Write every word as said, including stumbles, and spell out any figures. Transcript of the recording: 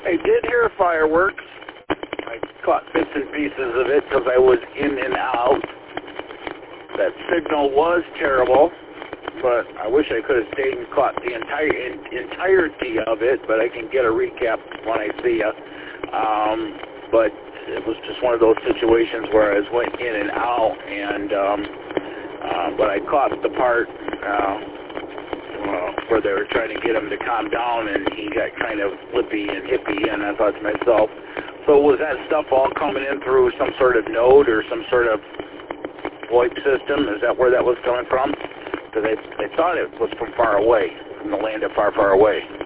I did hear fireworks. I caught bits and pieces of it because I was in and out. That signal was terrible, but I wish I could have stayed and caught the entire in, entirety of it, but I can get a recap when I see you. Um, but it was just one of those situations where I was went in and out, and um, uh, but I caught the part uh, uh, where they were trying to get him to calm down, and he got kind of flippy and hippie, and I thought to myself, so was that stuff all coming in through some sort of node or some sort of VoIP system? Is that where that was coming from? Because I, I thought it was from far away, from the land of far, far away.